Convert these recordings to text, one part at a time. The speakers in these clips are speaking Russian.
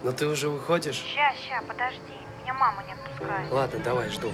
Но ты уже выходишь? Ща, подожди. Меня мама не отпускает. Ладно, давай, жду.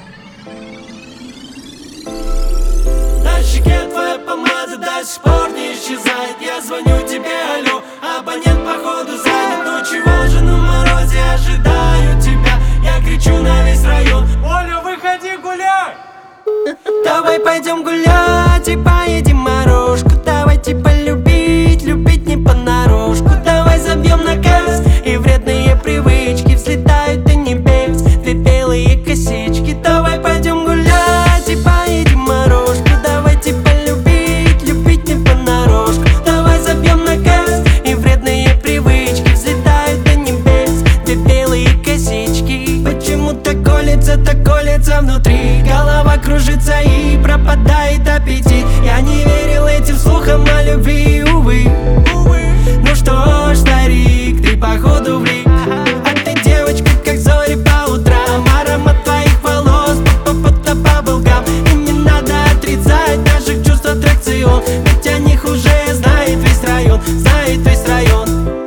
На щеке твоя помада до сих пор не исчезает. Я звоню тебе, алло, абонент походу занят. Ну чего же на морозе, ожидаю тебя. Я кричу на весь район: Оля, выходи гуляй! Давай пойдем гулять и поедем морожку. Давайте полюбить, любить не понарошку. Давай забьем на газ, и вредные привычки взлетают до небес. Две белые косички. Давай пойдем гулять и поедем морожку. Давайте полюбить, любить не понарошку. Давай забьем на газ, и вредные привычки взлетают до небес. Две белые косички. Почему-то колется внутри. Голова кружится и пропадает аппетит. Я не верил этим слухам о любви, увы. Ну что ж, старик, ты походу влип. А ты девочка, как зори по утрам. Аромат твоих волос, будто баблгам. И не надо отрицать наших чувств аттракцион. Ведь о них уже знает весь район, знает весь район.